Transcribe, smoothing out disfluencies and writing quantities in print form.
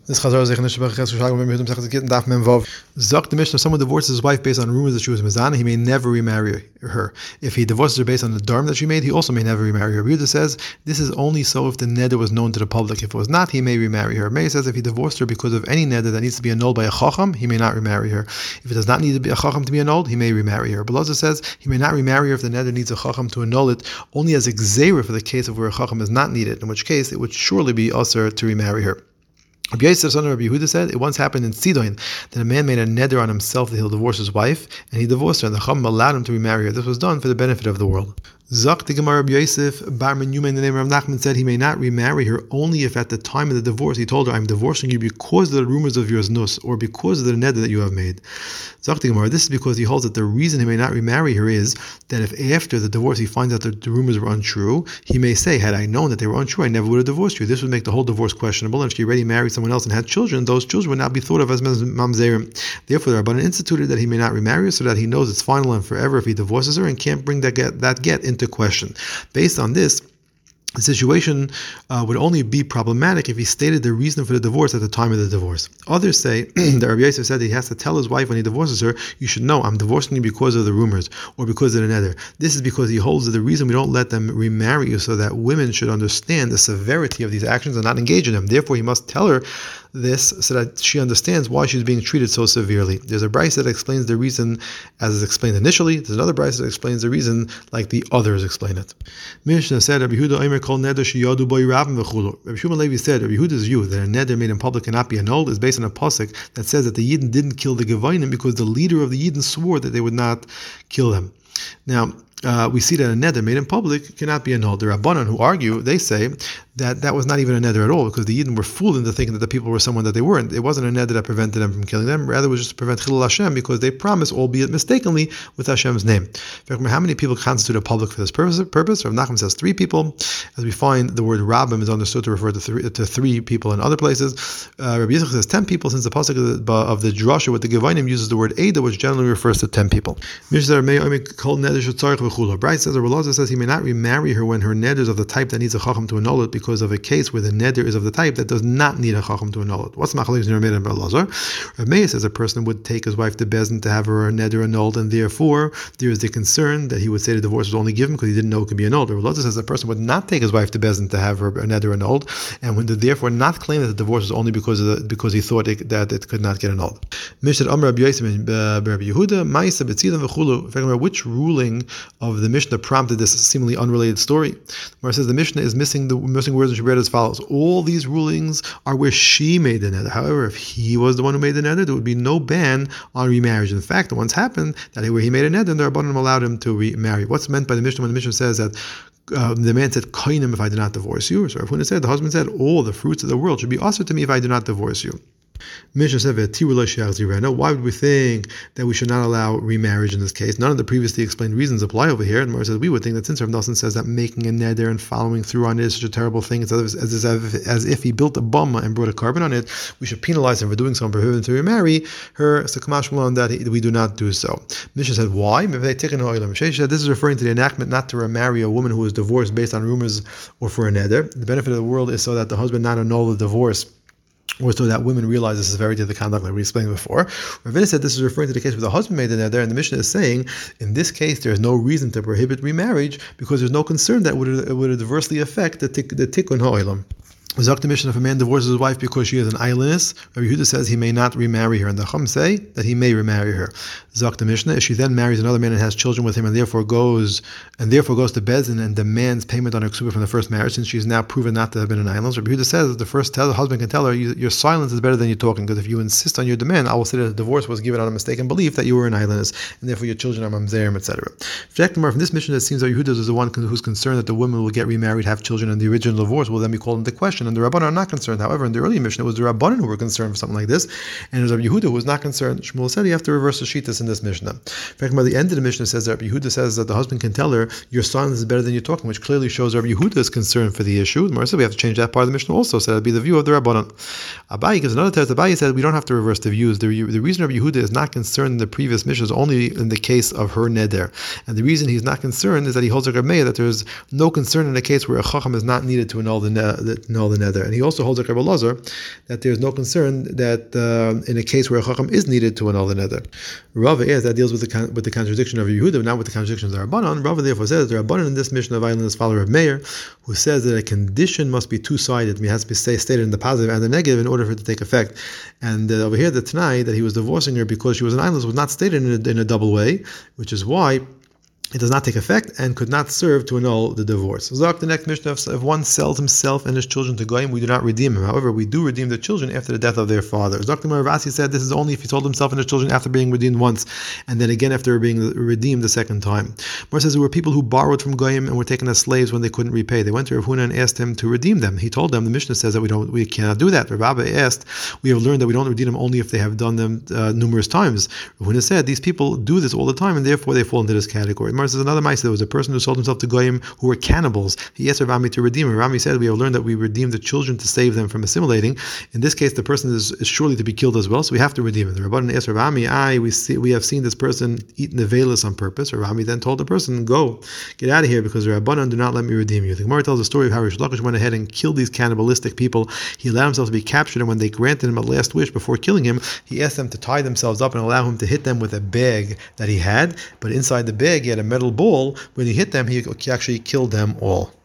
This Chazar Zech Nishbach Chesed Shagam Mehudam Sechas Gittin Daf Mem Vav. Zok the Mishnah: if someone divorces his wife based on rumors that she was mizana, he may never remarry her. If he divorces her based on the dharma that she made, he also may never remarry her. Yehuda says this is only so if the neder was known to the public. If it was not, he may remarry her. Meir says if he divorced her because of any neder that needs to be annulled by a chacham, he may not remarry her. If it does not need to be a chacham to be annulled, he may remarry her. Belazar says he may not remarry her if the neder needs a chacham to annul it, only as a gzeira for the case of where a chacham is not needed, in which case it would surely be usher to remarry her. Rabbi Yosef, son of Rabbi Yehuda, said it once happened in Sidon that a man made a neder on himself that he'll divorce his wife, and he divorced her, and the Chacham allowed him to remarry her. This was done for the benefit of the world. Zak the Gemara Rabbi Yosef Bar Menyuma in the name of Rav Nachman said he may not remarry her only if at the time of the divorce he told her, I'm divorcing you because of the rumors of your znus, or because of the neder that you have made. Zak the Gemara, this is because he holds that the reason he may not remarry her is that if after the divorce he finds out that the rumors were untrue, he may say, had I known that they were untrue, I never would have divorced you. This would make the whole divorce questionable, and if she already married someone else and had children, those children would not be thought of as mamzerim. Therefore, the Rabbanan instituted that he may not remarry her so that he knows it's final and forever if he divorces her and can't bring that get into question. Based on this, the situation would only be problematic if he stated the reason for the divorce at the time of the divorce. Others say that Rabbi Yosef said he has to tell his wife when he divorces her, you should know I'm divorcing you because of the rumors or because of the neder. This is because he holds that the reason we don't let them remarry you so that women should understand the severity of these actions and not engage in them. Therefore, he must tell her this so that she understands why she's being treated so severely. There's a brayso that explains the reason as is explained initially. There's another brayso that explains the reason like the others explain it. Mishnah said, Rabbi Yehuda Omer kol neder sheyadu bo yirabim v'chulu. Rabbi Shimon Levi said, Rabbi Yehuda's view that a neder made in public cannot be annulled is based on a pasuk that says that the Yidden didn't kill the Gevanim because the leader of the Yidden swore that they would not kill them. Now, we see that a neder made in public cannot be annulled. The Rabbanan who argue, they say that was not even a neder at all because the Yidden were fooled into thinking that the people were someone that they weren't. It wasn't a neder that prevented them from killing them. Rather, it was just to prevent Chilul Hashem because they promised, albeit mistakenly, with Hashem's name. How many people constitute a public for this purpose? Rav Nachman says 3 people. As we find, the word Rabbim is understood to refer to 3 people in other places. Rabbi Yitzchak says 10 people, since the pasuk of the drasha with the Gevanim uses the word Eida, which generally refers to 10 people. Bright says, or Belazar says he may not remarry her when her neder is of the type that needs a chacham to annul it because of a case where the neder is of the type that does not need a chacham to annul it. What's machlokes Rav Meir and Belazar? Rav Meir says a person would take his wife to Bezdin to have her neder annulled, and therefore there is the concern that he would say the divorce was only given because he didn't know it could be annulled. Or Belazar says a person would not take his wife to Bezdin to have her neder annulled, and would therefore not claim that the divorce was only because he thought that it could not get annulled. Mishnah Amar Rabbi Yosef and Rabbi Yehuda Ma'isa B'tzilan v'chulu. Which ruling of the Mishnah prompted this seemingly unrelated story? Where it says the Mishnah is missing words, and she read as follows: all these rulings are where she made the neder. However, if he was the one who made the neder, there would be no ban on remarriage. In fact, it once happened that where he made a neder, the Rabbanim allowed him to remarry. What's meant by the Mishnah when the Mishnah says that the man said, "Kainim if I do not divorce you"? So Rav Huna said, the husband said, all the fruits of the world should be usher to me if I do not divorce you. Mishnah said, why would we think that we should not allow remarriage in this case? None of the previously explained reasons apply over here. And Mara says, we would think that since Rav Nosson says that making a neder and following through on it is such a terrible thing, it's as if he built a bumma and brought a carbon on it, we should penalize him for doing so and prohibit him to remarry her. So Kamash Malon that we do not do so. Mishnah said, why? This is referring to the enactment not to remarry a woman who is divorced based on rumors or for a neder. The benefit of the world is so that the husband not annul the divorce, or so that women realize the severity of the conduct, like we explained before. Ravina said this is referring to the case where the husband made the neder, and the Mishnah is saying, in this case, there is no reason to prohibit remarriage because there's no concern that it would adversely affect the tikkun ha'olam. Zok the Mishnah, if a man divorces his wife because she is an islandess, Rabbi Yehuda says he may not remarry her, and the Chum say that he may remarry her. Zok the Mishnah, if she then marries another man and has children with him, and therefore goes to Bezdin and demands payment on her ksuba from the first marriage, since she is now proven not to have been an islandess, Rabbi Yehuda says that the husband can tell her, your silence is better than your talking, because if you insist on your demand, I will say that the divorce was given on a mistaken belief that you were an islandess, and therefore your children are mamzerim, etc. From this Mishnah, it seems that Yehuda is the one who's concerned that the woman will get remarried, have children, and the original divorce will then be called into question. And the Rabbanan are not concerned. However, in the early Mishnah, it was the Rabbanan who were concerned for something like this, and it was Rabbi Yehuda who was not concerned. Shmuel said you have to reverse the shittas in this Mishnah. In fact, by the end of the Mishnah says that Rabbi Yehuda says that the husband can tell her, your silence is better than your talking, which clearly shows Rabbi Yehuda's concern for the issue. The Gemara said we have to change that part of the Mishnah also, so that would be the view of the Rabbanan. Abayi gives another test. Abayi said we don't have to reverse the views. The reason Rabbi Yehuda is not concerned in the previous Mishnah is only in the case of her neder, and the reason he's not concerned is that he holds like Rabbi Meir that there is no concern in a case where a chacham is not needed to annul the the nether. And he also holds like Rabbi Elazar that there's no concern that in a case where a chacham is needed to annul the nether. Rava is that deals with the contradiction of Yehuda, not with the contradiction of the Rabbanon. Rava therefore says the Rabbanon in this mission of Island is follower of Meir, who says that a condition must be two-sided. It has to be stated in the positive and the negative in order for it to take effect. And over here, the Tanai that he was divorcing her because she was an islandess was not stated in a double way, which is why it does not take effect and could not serve to annul the divorce. Zok, the next mission, if one sells himself and his children to Goyim, we do not redeem him. However, we do redeem the children after the death of their father. Zok the Maravasi said this is only if he sold himself and his children after being redeemed once, and then again after being redeemed the second time. Mar says there were people who borrowed from Goyim and were taken as slaves when they couldn't repay. They went to Rav Huna and asked him to redeem them. He told them, the Mishnah says that we cannot do that. Rav Abba asked, we have learned that we don't redeem them only if they have done them numerous times. Rav Huna said, these people do this all the time and therefore they fall into this category. Mar says another mice, there was a person who sold himself to Goyim who were cannibals. He asked Rav Ami to redeem him. Rami said, we have learned that we redeem the children to save them from assimilating. In this case, the person is surely to be killed as well, so we have to redeem him. The Rabbanan asked Rav Ami, we have seen this person eat nevelis on purpose. Rav Ami then told the person, go, get out of here, because the Rabbanan do not let me redeem you. The Gemara tells the story of how Rish Lakish went ahead and killed these cannibalistic people. He allowed himself to be captured, and when they granted him a last wish before killing him, he asked them to tie themselves up and allow him to hit them with a bag that he had, but inside the bag he had a metal ball. When he hit them, he actually killed them all.